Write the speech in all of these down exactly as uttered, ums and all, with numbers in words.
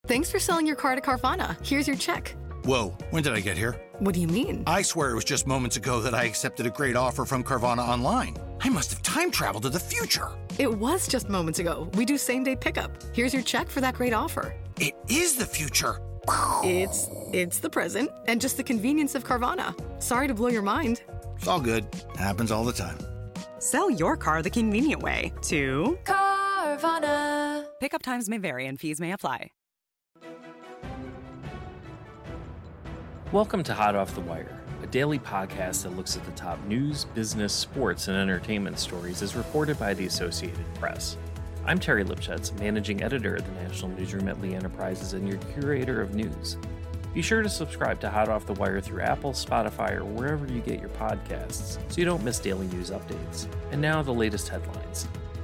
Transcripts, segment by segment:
Thanks for selling your car to Carvana. Here's your check. Whoa, when did I get here? What do you mean? I swear it was just moments ago that I accepted a great offer from Carvana online. I must have time traveled to the future. It was just moments ago. We do same-day pickup. Here's your check for that great offer. It is the future. It's it's the present and just the convenience of Carvana. Sorry to blow your mind. It's all good. Happens all the time. Sell your car the convenient way to Carvana. Pickup times may vary and fees may apply. Welcome to Hot Off the Wire, a daily podcast that looks at the top news, business, sports, and entertainment stories as reported by the Associated Press. I'm Terry Lipschutz, managing editor at the National Newsroom at Lee Enterprises and your curator of news. Be sure to subscribe to Hot Off the Wire through Apple, Spotify, or wherever you get your podcasts so you don't miss daily news updates. And now the latest headlines.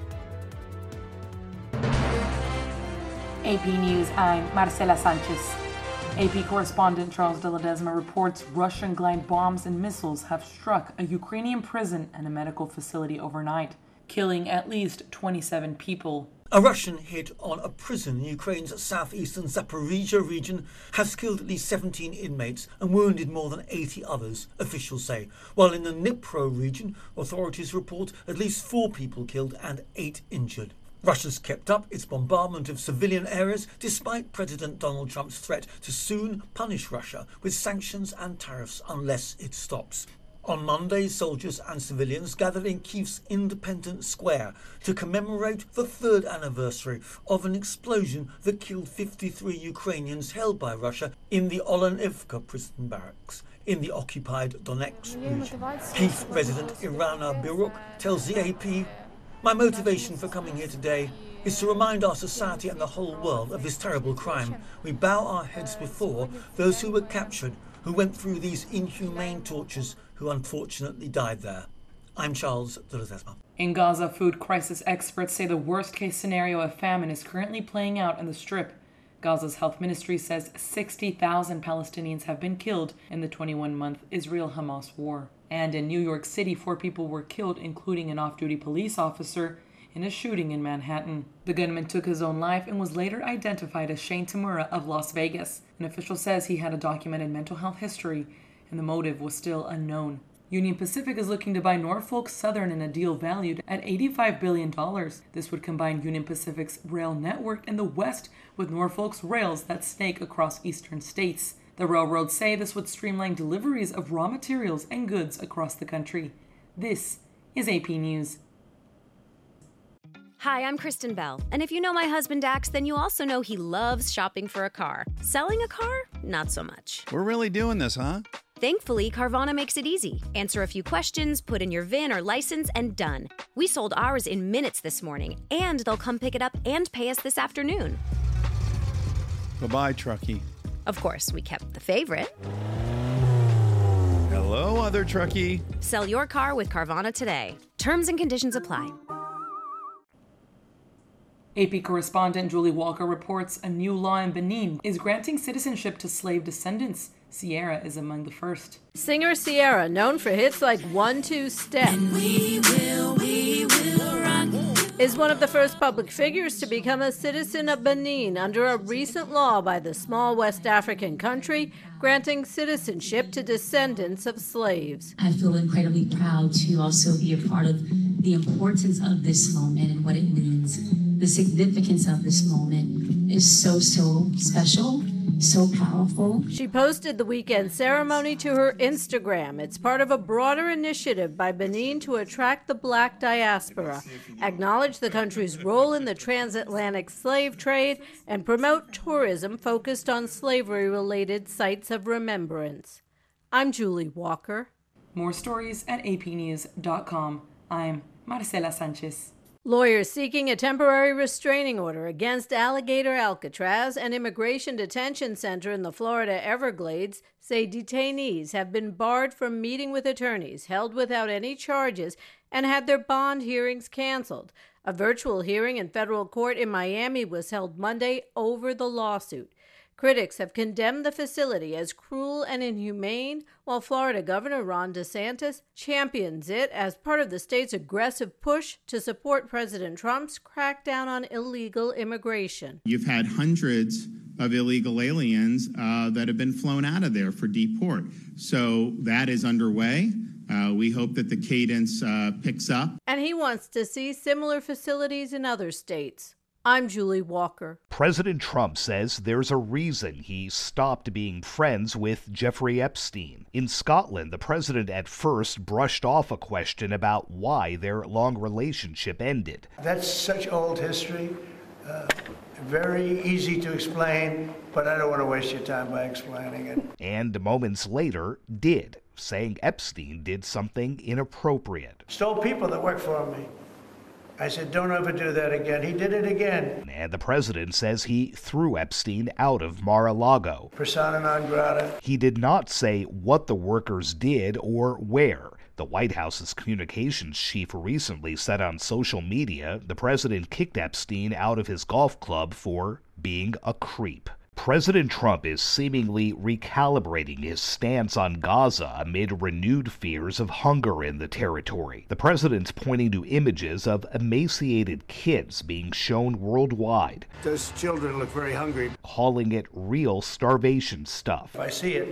A P News, I'm Marcela Sanchez. A P correspondent Charles de Ledesma reports Russian glide bombs and missiles have struck a Ukrainian prison and a medical facility overnight, killing at least twenty-seven people. A Russian hit on a prison in Ukraine's southeastern Zaporizhia region has killed at least seventeen inmates and wounded more than eighty others, officials say, while in the Dnipro region, authorities report at least four people killed and eight injured. Russia's kept up its bombardment of civilian areas despite President Donald Trump's threat to soon punish Russia with sanctions and tariffs unless it stops. On Monday, soldiers and civilians gathered in Kyiv's Independence Square to commemorate the third anniversary of an explosion that killed fifty-three Ukrainians held by Russia in the Olenivka prison barracks in the occupied Donetsk region. Kyiv resident Irana Biruk tells the A P, "My motivation for coming here today is to remind our society and the whole world of this terrible crime. We bow our heads before those who were captured, who went through these inhumane tortures, who unfortunately died there." I'm Charles de Ledesma. In Gaza, food crisis experts say the worst-case scenario of famine is currently playing out in the Strip. Gaza's health ministry says sixty thousand Palestinians have been killed in the twenty-one-month Israel-Hamas war. And in New York City, four people were killed, including an off-duty police officer, in a shooting in Manhattan. The gunman took his own life and was later identified as Shane Tamura of Las Vegas. An official says he had a documented mental health history, and the motive was still unknown. Union Pacific is looking to buy Norfolk Southern in a deal valued at eighty-five billion dollars. This would combine Union Pacific's rail network in the West with Norfolk's rails that snake across eastern states. The railroads say this would streamline deliveries of raw materials and goods across the country. This is A P News. Hi, I'm Kristen Bell, and if you know my husband Dax, then you also know he loves shopping for a car. Selling a car? Not so much. We're really doing this, huh? Thankfully, Carvana makes it easy. Answer a few questions, put in your V I N or license, and done. We sold ours in minutes this morning, and they'll come pick it up and pay us this afternoon. Bye-bye, Truckee. Of course, we kept the favorite. Hello, other Truckee. Sell your car with Carvana today. Terms and conditions apply. A P correspondent Julie Walker reports a new law in Benin is granting citizenship to slave descendants. Sierra is among the first. Singer Sierra, known for hits like One Two Step, and we will, we will rock, is one of the first public figures to become a citizen of Benin under a recent law by the small West African country granting citizenship to descendants of slaves. I feel incredibly proud to also be a part of the importance of this moment and what it means. The significance of this moment is so, so special. So powerful. She posted the weekend ceremony to her Instagram. It's part of a broader initiative by Benin to attract the black diaspora, acknowledge the country's role in the transatlantic slave trade, and promote tourism focused on slavery-related sites of remembrance. I'm Julie Walker. More stories at A P news dot com. I'm Marcela Sanchez. Lawyers seeking a temporary restraining order against Alligator Alcatraz, an immigration detention center in the Florida Everglades, say detainees have been barred from meeting with attorneys, held without any charges, and had their bond hearings canceled. A virtual hearing in federal court in Miami was held Monday over the lawsuit. Critics have condemned the facility as cruel and inhumane, while Florida Governor Ron DeSantis champions it as part of the state's aggressive push to support President Trump's crackdown on illegal immigration. You've had hundreds of illegal aliens uh, that have been flown out of there for deport. So that is underway. Uh, we hope that the cadence uh, picks up. And he wants to see similar facilities in other states. I'm Julie Walker. President Trump says there's a reason he stopped being friends with Jeffrey Epstein. In Scotland, the president at first brushed off a question about why their long relationship ended. That's such old history. Uh, very easy to explain, but I don't want to waste your time by explaining it. And moments later, did, saying Epstein did something inappropriate. Stole people that work for me. I said, don't ever do that again. He did it again. And the president says he threw Epstein out of Mar-a-Lago. Persona non grata. He did not say what the workers did or where. The White House's communications chief recently said on social media the president kicked Epstein out of his golf club for being a creep. President Trump is seemingly recalibrating his stance on Gaza amid renewed fears of hunger in the territory. The president's pointing to images of emaciated kids being shown worldwide. Those children look very hungry. Calling it real starvation stuff. I see it,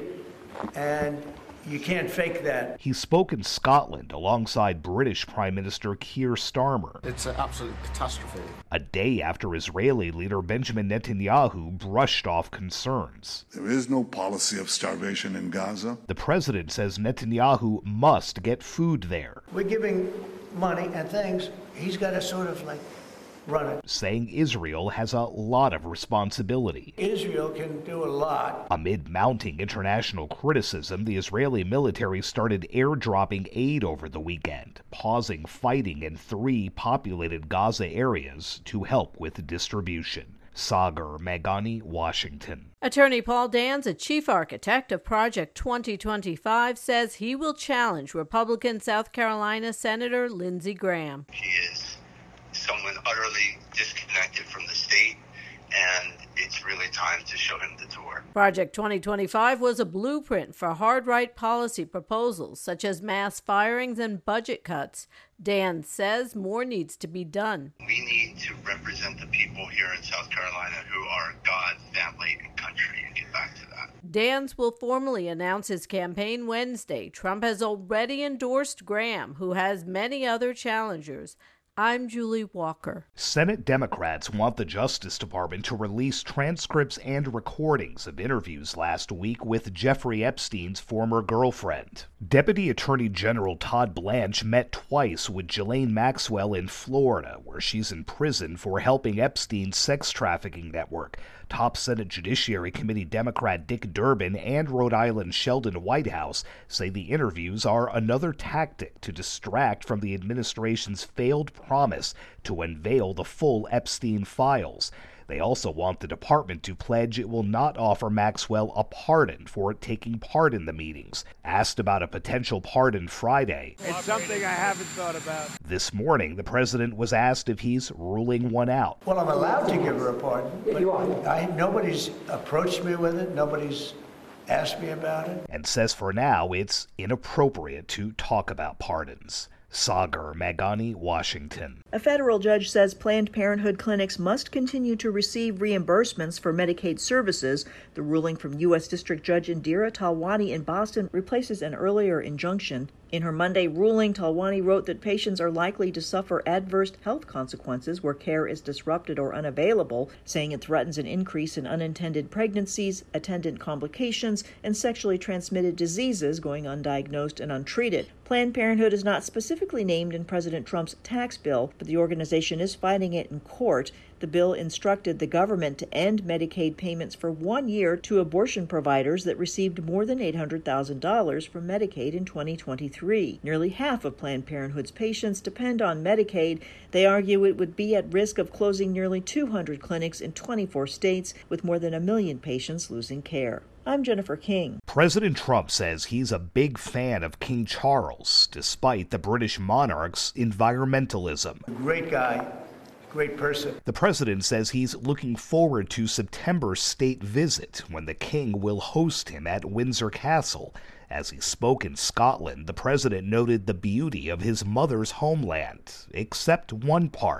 and you can't fake that. He spoke in Scotland alongside British Prime Minister Keir Starmer. It's an absolute catastrophe. A day after Israeli leader Benjamin Netanyahu brushed off concerns. There is no policy of starvation in Gaza. The president says Netanyahu must get food there. We're giving money and things. He's got to sort of like run it. Saying Israel has a lot of responsibility. Israel can do a lot. Amid mounting international criticism, the Israeli military started airdropping aid over the weekend, pausing fighting in three populated Gaza areas to help with distribution. Sagar Meghani, Washington. Attorney Paul Dans, a chief architect of Project twenty twenty-five, says he will challenge Republican South Carolina Senator Lindsey Graham. He is someone utterly disconnected from the state, and it's really time to show him the door. Project twenty twenty-five was a blueprint for hard-right policy proposals such as mass firings and budget cuts. Dan says more needs to be done. We need to represent the people here in South Carolina who are God, family, and country, and get back to that. Dans will formally announce his campaign Wednesday. Trump has already endorsed Graham, who has many other challengers. I'm Julie Walker. Senate Democrats want the Justice Department to release transcripts and recordings of interviews last week with Jeffrey Epstein's former girlfriend. Deputy Attorney General Todd Blanche met twice with Ghislaine Maxwell in Florida, where she's in prison for helping Epstein's sex trafficking network. Top Senate Judiciary Committee Democrat Dick Durbin and Rhode Island Sheldon Whitehouse say the interviews are another tactic to distract from the administration's failed promise to unveil the full Epstein files. They also want the department to pledge it will not offer Maxwell a pardon for taking part in the meetings. Asked about a potential pardon Friday, it's something I haven't thought about. This morning, the president was asked if he's ruling one out. Well, I'm allowed to give her a pardon, but I, nobody's approached me with it. Nobody's asked me about it. And says for now it's inappropriate to talk about pardons. Sagar Meghani, Washington. A federal judge says Planned Parenthood clinics must continue to receive reimbursements for Medicaid services. The ruling from U S District Judge Indira Talwani in Boston replaces an earlier injunction. In her Monday ruling, Talwani wrote that patients are likely to suffer adverse health consequences where care is disrupted or unavailable, saying it threatens an increase in unintended pregnancies, attendant complications, and sexually transmitted diseases going undiagnosed and untreated. Planned Parenthood is not specifically named in President Trump's tax bill, but the organization is fighting it in court. The bill instructed the government to end Medicaid payments for one year to abortion providers that received more than eight hundred thousand dollars from Medicaid in twenty twenty-three. Nearly half of Planned Parenthood's patients depend on Medicaid. They argue it would be at risk of closing nearly two hundred clinics in twenty-four states, with more than a million patients losing care. I'm Jennifer King. President Trump says he's a big fan of King Charles, despite the British monarch's environmentalism. Great guy. Great person. The president says he's looking forward to September's state visit when the king will host him at Windsor Castle. As he spoke in Scotland, the president noted the beauty of his mother's homeland, except one part,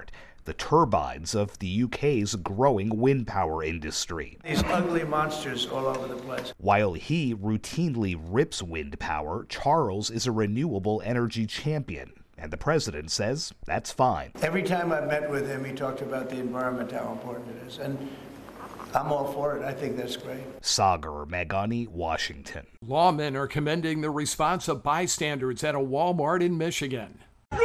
the turbines of the U K's growing wind power industry. These ugly monsters all over the place. While he routinely rips wind power, Charles is a renewable energy champion. And the president says that's fine. Every time I met with him, he talked about the environment, how important it is. And I'm all for it. I think that's great. Sagar Meghani, Washington. Lawmen are commending the response of bystanders at a Walmart in Michigan.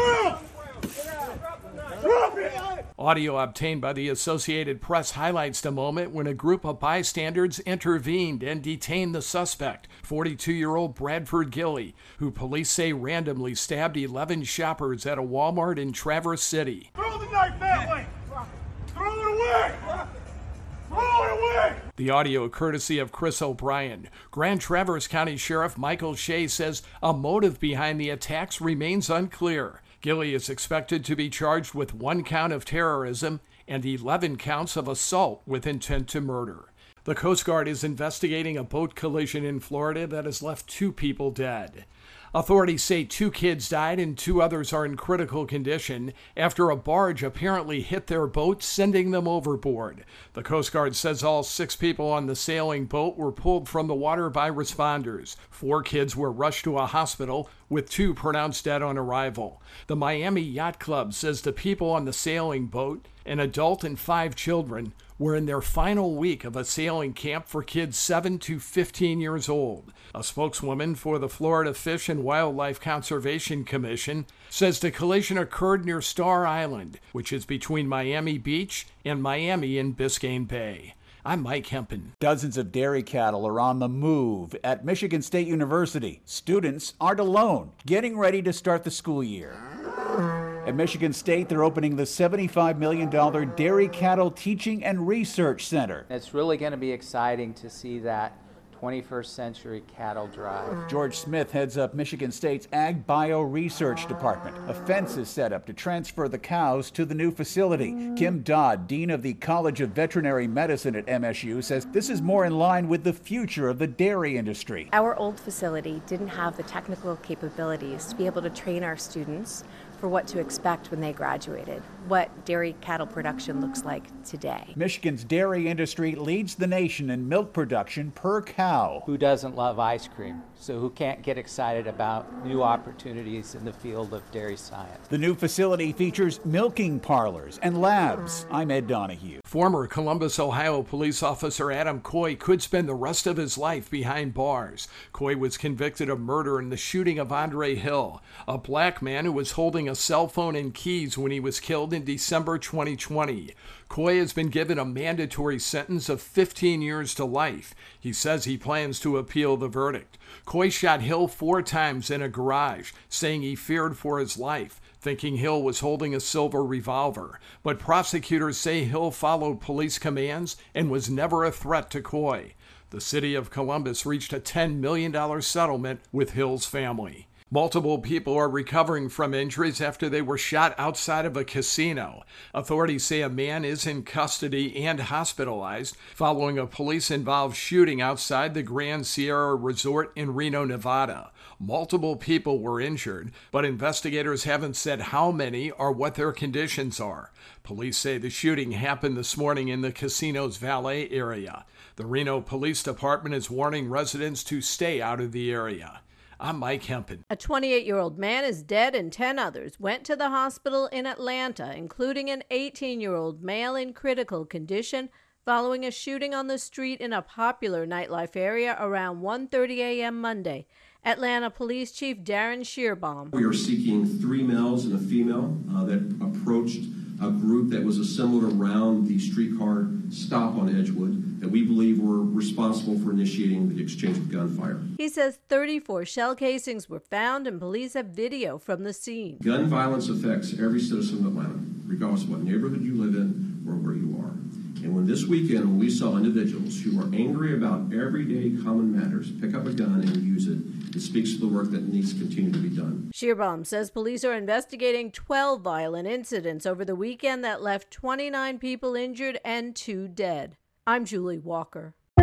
Audio obtained by the Associated Press highlights the moment when a group of bystanders intervened and detained the suspect, forty-two-year-old Bradford Gilley, who police say randomly stabbed eleven shoppers at a Walmart in Traverse City. Throw the knife that way! Throw it away! Throw it away! The audio courtesy of Chris O'Brien. Grand Traverse County Sheriff Michael Shea says a motive behind the attacks remains unclear. Gilley is expected to be charged with one count of terrorism and eleven counts of assault with intent to murder. The Coast Guard is investigating a boat collision in Florida that has left two people dead. Authorities say two kids died and two others are in critical condition after a barge apparently hit their boat, sending them overboard. The Coast Guard says all six people on the sailing boat were pulled from the water by responders. Four kids were rushed to a hospital, with two pronounced dead on arrival. The Miami Yacht Club says the people on the sailing boat, an adult and five children, were in their final week of a sailing camp for kids seven to fifteen years old. A spokeswoman for the Florida Fish and Wildlife Conservation Commission says the collision occurred near Star Island, which is between Miami Beach and Miami in Biscayne Bay. I'm Mike Hempen. Dozens of dairy cattle are on the move at Michigan State University. Students aren't alone, getting ready to start the school year. At Michigan State, they're opening the seventy-five million dollars Dairy Cattle Teaching and Research Center. It's really going to be exciting to see that twenty-first century cattle drive. George Smith heads up Michigan State's Ag Bio Research Department. A fence is set up to transfer the cows to the new facility. Kim Dodd, dean of the College of Veterinary Medicine at M S U, says this is more in line with the future of the dairy industry. Our old facility didn't have the technical capabilities to be able to train our students for what to expect when they graduated, what dairy cattle production looks like today. Michigan's dairy industry leads the nation in milk production per cow. Who doesn't love ice cream? So who can't get excited about new opportunities in the field of dairy science? The new facility features milking parlors and labs. I'm Ed Donahue. Former Columbus, Ohio police officer Adam Coy could spend the rest of his life behind bars. Coy was convicted of murder in the shooting of Andre Hill, a black man who was holding a cell phone and keys when he was killed in December twenty twenty. Coy has been given a mandatory sentence of fifteen years to life. He says he plans to appeal the verdict. Coy shot Hill four times in a garage, saying he feared for his life, thinking Hill was holding a silver revolver. But prosecutors say Hill followed police commands and was never a threat to Coy. The city of Columbus reached a ten million dollars settlement with Hill's family. Multiple people are recovering from injuries after they were shot outside of a casino. Authorities say a man is in custody and hospitalized following a police-involved shooting outside the Grand Sierra Resort in Reno, Nevada. Multiple people were injured, but investigators haven't said how many or what their conditions are. Police say the shooting happened this morning in the casino's valet area. The Reno Police Department is warning residents to stay out of the area. I'm Mike Hempen. A twenty-eight-year-old man is dead and ten others went to the hospital in Atlanta, including an eighteen-year-old male in critical condition following a shooting on the street in a popular nightlife area around one thirty a.m. Monday. Atlanta Police Chief Darren Shearbaum. We are seeking three males and a female uh, that approached a group that was assembled around the streetcar stop on Edgewood that we believe were responsible for initiating the exchange of gunfire. He says thirty-four shell casings were found and police have video from the scene. Gun violence affects every citizen of Atlanta, regardless of what neighborhood you live in or where you are. And when this weekend, when we saw individuals who are angry about everyday common matters pick up a gun and use it, it speaks to the work that needs to continue to be done. Shearbaum says police are investigating twelve violent incidents over the weekend that left twenty-nine people injured and two dead. I'm Julie Walker.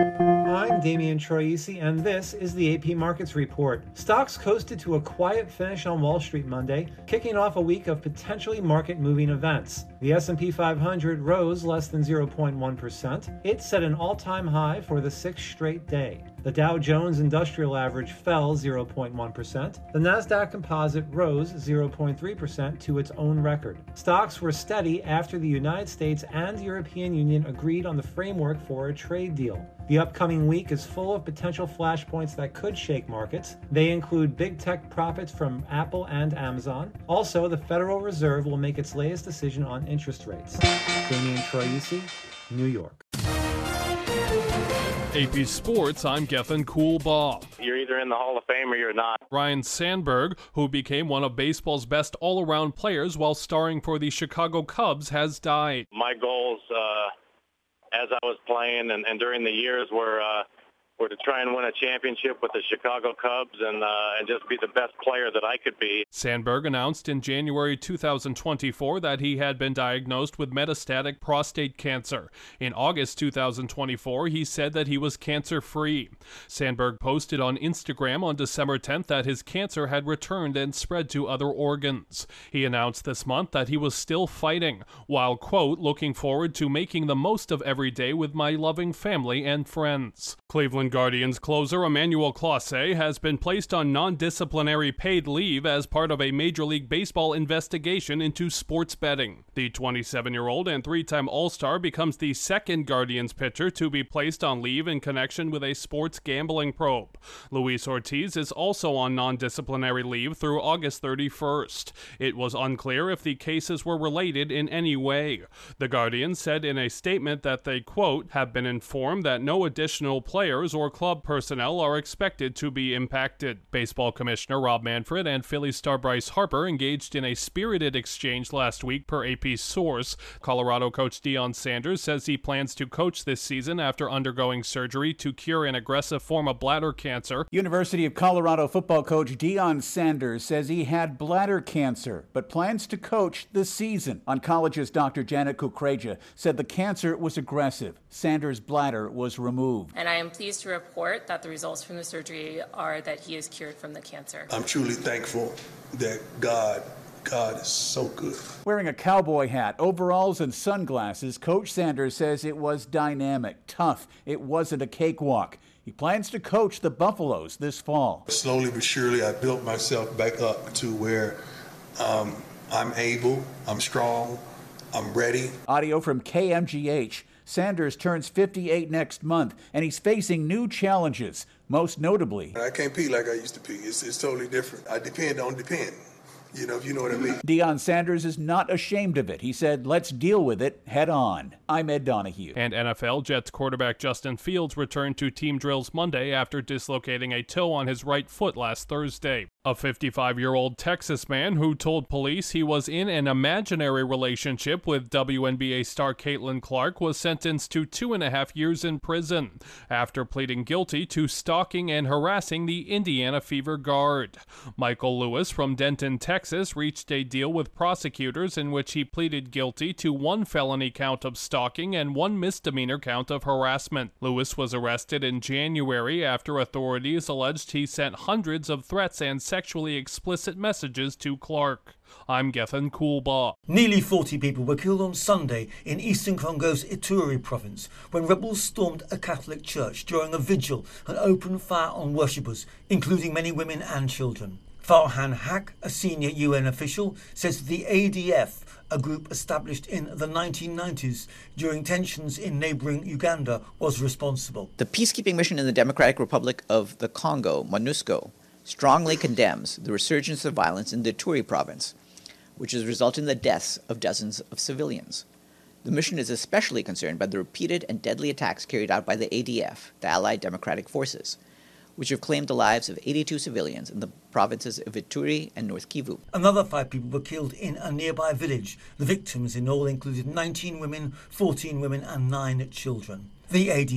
I'm Damian Troisi, and this is the A P Markets Report. Stocks coasted to a quiet finish on Wall Street Monday, kicking off a week of potentially market-moving events. The S and P five hundred rose less than zero point one percent. It set an all-time high for the sixth straight day. The Dow Jones Industrial Average fell zero point one percent. The Nasdaq Composite rose zero point three percent to its own record. Stocks were steady after the United States and European Union agreed on the framework for a trade deal. The upcoming week is full of potential flashpoints that could shake markets. They include big tech profits from Apple and Amazon. Also, the Federal Reserve will make its latest decision on interest rates. Damian Troisi, New York. A P Sports, I'm Gethin Coolbaugh. You're either in the Hall of Fame or you're not. Ryne Sandberg, who became one of baseball's best all-around players while starring for the Chicago Cubs, has died. My goals uh, as I was playing and, and during the years were uh, were to try and win a championship with the Chicago Cubs and uh, and just be the best player that I could be. Sandberg announced in January two thousand twenty-four that he had been diagnosed with metastatic prostate cancer. In August two thousand twenty-four, he said that he was cancer-free. Sandberg posted on Instagram on December tenth that his cancer had returned and spread to other organs. He announced this month that he was still fighting, while, quote, looking forward to making the most of every day with my loving family and friends. Cleveland Guardians closer Emmanuel Clase has been placed on non-disciplinary paid leave as part of a Major League Baseball investigation into sports betting. The twenty-seven-year-old and three-time All-Star becomes the second Guardians pitcher to be placed on leave in connection with a sports gambling probe. Luis Ortiz is also on non-disciplinary leave through August thirty-first. It was unclear if the cases were related in any way. The Guardians said in a statement that they, quote, have been informed that no additional players or club personnel are expected to be impacted. Baseball Commissioner Rob Manfred and Philly star Bryce Harper engaged in a spirited exchange last week per A P's source. Colorado coach Deion Sanders says he plans to coach this season after undergoing surgery to cure an aggressive form of bladder cancer. University of Colorado football coach Deion Sanders says he had bladder cancer, but plans to coach this season. Oncologist Doctor Janet Kukreja said the cancer was aggressive. Sanders' bladder was removed. And I am pleased to report that the results from the surgery are that he is cured from the cancer. I'm truly thankful that God, God is so good. Wearing a cowboy hat, overalls, and sunglasses, Coach Sanders says it was dynamic, tough. It wasn't a cakewalk. He plans to coach the Buffaloes this fall. Slowly but surely, I built myself back up to where um, I'm able, I'm strong, I'm ready. Audio from K M G H. Sanders turns fifty-eight next month, and he's facing new challenges, most notably. I can't pee like I used to pee. It's, it's totally different. I depend on depend. You know, if you know what I mean. Deion Sanders is not ashamed of it. He said, let's deal with it head on. I'm Ed Donahue. And N F L Jets quarterback Justin Fields returned to team drills Monday after dislocating a toe on his right foot last Thursday. A fifty-five-year-old Texas man who told police he was in an imaginary relationship with W N B A star Caitlin Clark was sentenced to two and a half years in prison after pleading guilty to stalking and harassing the Indiana Fever guard. Michael Lewis from Denton, Texas, reached a deal with prosecutors in which he pleaded guilty to one felony count of stalking and one misdemeanor count of harassment. Lewis was arrested in January after authorities alleged he sent hundreds of threats and sexually explicit messages to Clark. I'm Gethin Coolbaugh. Nearly forty people were killed on Sunday in eastern Congo's Ituri province when rebels stormed a Catholic church during a vigil and opened fire on worshippers, including many women and children. Farhan Haq, a senior U N official, says the A D F, a group established in the nineteen nineties during tensions in neighboring Uganda, was responsible. The peacekeeping mission in the Democratic Republic of the Congo, MONUSCO, strongly condemns the resurgence of violence in the Ituri province, which has resulted in the deaths of dozens of civilians. The mission is especially concerned by the repeated and deadly attacks carried out by the A D F, the Allied Democratic Forces, which have claimed the lives of eighty-two civilians in the provinces of Ituri and North Kivu. Another five people were killed in a nearby village. The victims in all included nineteen women, fourteen women and nine children. The A D F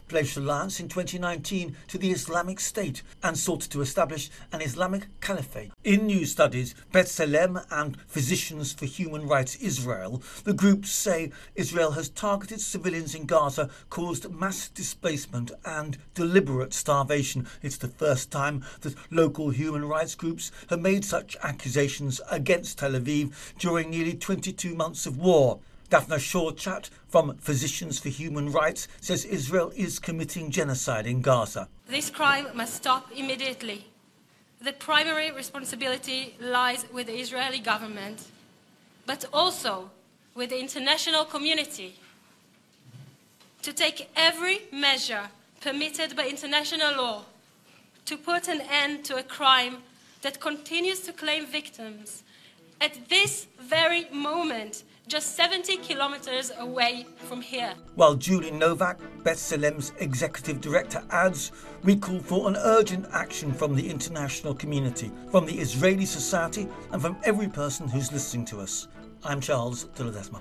pledged allegiance in twenty nineteen to the Islamic State and sought to establish an Islamic caliphate. In new studies, B'Tselem and Physicians for Human Rights Israel, the groups say Israel has targeted civilians in Gaza, caused mass displacement and deliberate starvation. It's the first time that local human rights groups have made such accusations against Tel Aviv during nearly twenty-two months of war. Daphna Shorchat from Physicians for Human Rights says Israel is committing genocide in Gaza. This crime must stop immediately. The primary responsibility lies with the Israeli government, but also with the international community to take every measure permitted by international law to put an end to a crime that continues to claim victims at this very moment, just seventy kilometers away from here. While Julie Novak, B'Tselem's executive director, adds, we call for an urgent action from the international community, from the Israeli society, and from every person who's listening to us. I'm Charles de Ledesma.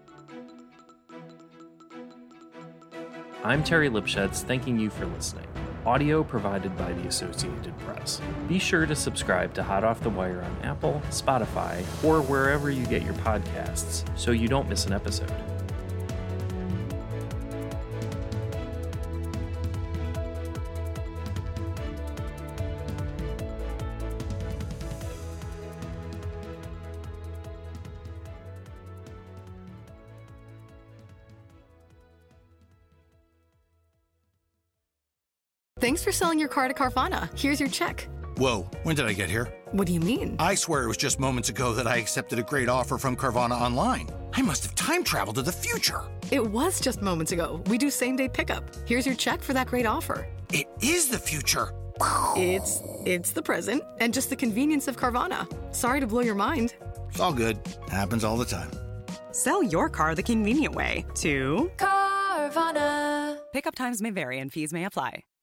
I'm Terry Lipschutz, thanking you for listening. Audio provided by the Associated Press. Be sure to subscribe to Hot Off the Wire on Apple, Spotify, or wherever you get your podcasts so you don't miss an episode. Thanks for selling your car to Carvana. Here's your check. Whoa, when did I get here? What do you mean? I swear it was just moments ago that I accepted a great offer from Carvana online. I must have time traveled to the future. It was just moments ago. We do same-day pickup. Here's your check for that great offer. It is the future. It's it's the present and just the convenience of Carvana. Sorry to blow your mind. It's all good. Happens all the time. Sell your car the convenient way to Carvana. Pickup times may vary and fees may apply.